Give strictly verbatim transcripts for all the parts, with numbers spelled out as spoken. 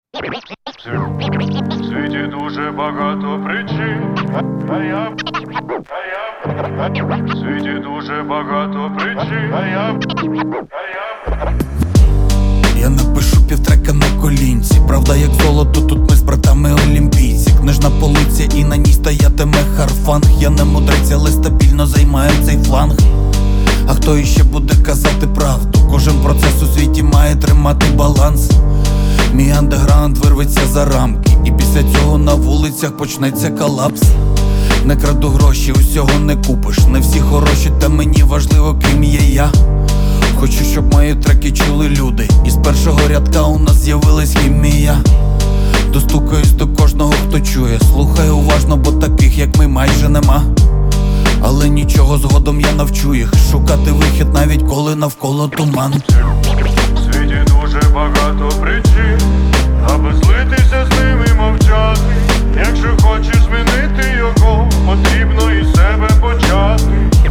В світі дуже багато причин, а я, а я, в світі дуже багато причин, а я, а я. Я напишу півтрека на колінці. Правда як золото, тут ми з братами олімпійці. Книжна полиця і на ній стоятиме харфанг. Я не мудрець, але стабільно займаю цей фланг. А хто іще буде казати правду? Кожен процес у світі має тримати баланс. Мій андеграунд вирветься за рамки, і після цього на вулицях почнеться колапс. Не краду гроші, усього не купиш. Не всі хороші, та мені важливо, ким є я. Хочу, щоб мої треки чули люди, і з першого рядка у нас з'явилась хімія. Достукаюсь до кожного, хто чує. Слухай уважно, бо таких як ми майже нема. Але нічого, згодом я навчу їх шукати вихід, навіть коли навколо туман. В світі дуже багато причин, аби злитися з ними і мовчати. Якщо хочеш змінити його, потрібно із себе почати.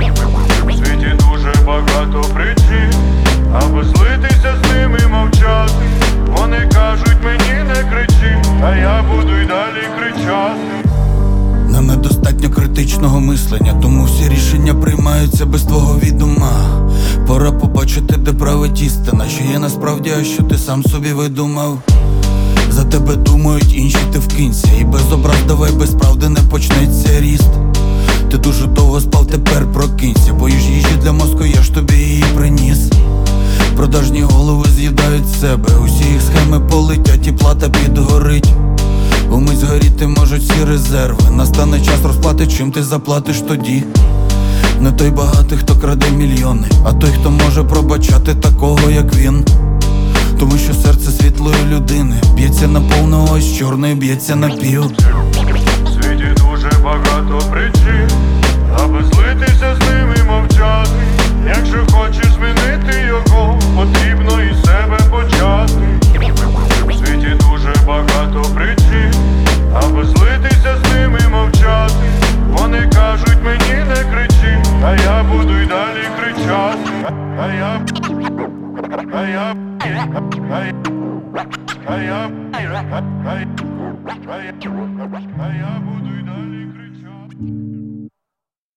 В світі дуже багато причин, аби злитися з ними і мовчати. Вони кажуть мені не кричи, а я буду й далі кричати. Нам недостатньо критичного мислення, тому всі рішення приймаються без твого відома. Пора побачити, де править істина, що є насправді, а що ти сам собі видумав. За тебе думають інші, ти вкинься, і без образ давай, без правди не почнеться ріст. Ти дуже довго спав, тепер прокинься, боїш їжі для мозку, я ж тобі її приніс. Продажні голови з'їдають себе, усі їх схеми полетять і плата підгорить. Умить згоріти можуть всі резерви, настане час розплати, чим ти заплатиш тоді. Не той багатий, хто краде мільйони, а той, хто може пробачати такого, як він. Тому що серце світлої людини б'ється на повну, ось чорною б'ється на пів. В світі дуже багато причин, аби злитися з ними і мовчати. Якщо хочеш змінити його, потрібно із себе почати. В світі дуже багато причин, аби злитися з ними і мовчати. Вони кажуть мені не кричи, а я буду й далі кричати. А я, а я, а я, а я, а я, а я, а я буду й далі.